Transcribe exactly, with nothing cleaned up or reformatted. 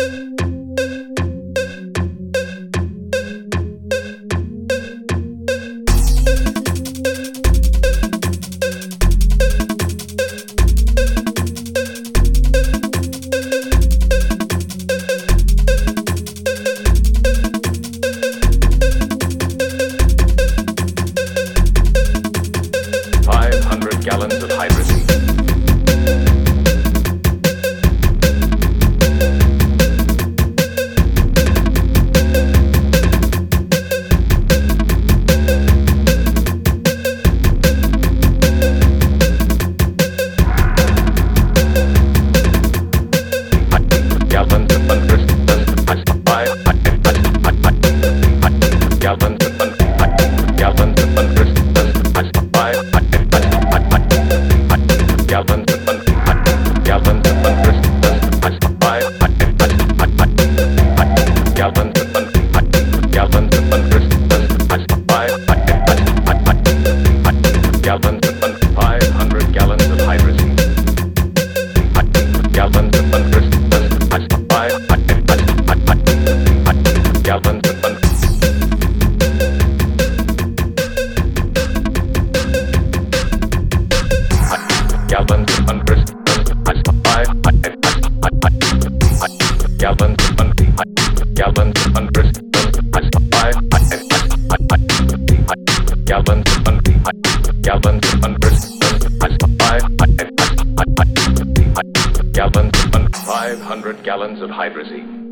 Gallons of hydrazine. Gallons of uncrystalline five gallons of un gallons of uncrystalline five gallons of un gallons of uncrystalline five gallons of un gallons of uncrystalline five gallons of un five hundred gallons of hydrazine. Gallons of uncrystalline five gallons of un gallons of uncrystalline five gallons of un gallons of uncrystalline five gallons of un gallons of uncrystalline five gallons of un five hundred gallons of hydrazine.